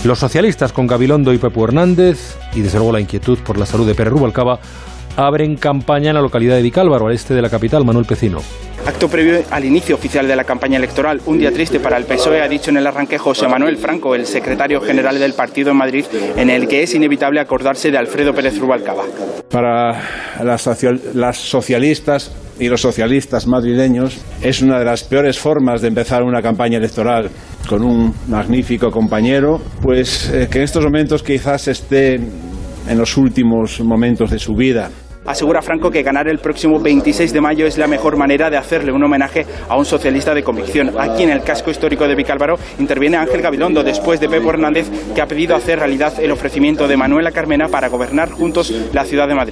Los socialistas, con Gabilondo y Pepu Hernández, y desde luego la inquietud por la salud de Pere Rubalcaba, abren campaña en la localidad de Vicálvaro, al este de la capital. Manuel Pecino. Acto previo al inicio oficial de la campaña electoral. Un día triste para el PSOE, ha dicho en el arranque José Manuel Franco, el secretario general del partido en Madrid, en el que es inevitable acordarse de Alfredo Pérez Rubalcaba. Para las socialistas y los socialistas madrileños es una de las peores formas de empezar una campaña electoral con un magnífico compañero, pues que en estos momentos quizás esté en los últimos momentos de su vida. Asegura Franco que ganar el próximo 26 de mayo es la mejor manera de hacerle un homenaje a un socialista de convicción. Aquí en el casco histórico de Vicálvaro interviene Ángel Gabilondo, después de Pepu Hernández, que ha pedido hacer realidad el ofrecimiento de Manuela Carmena para gobernar juntos la ciudad de Madrid.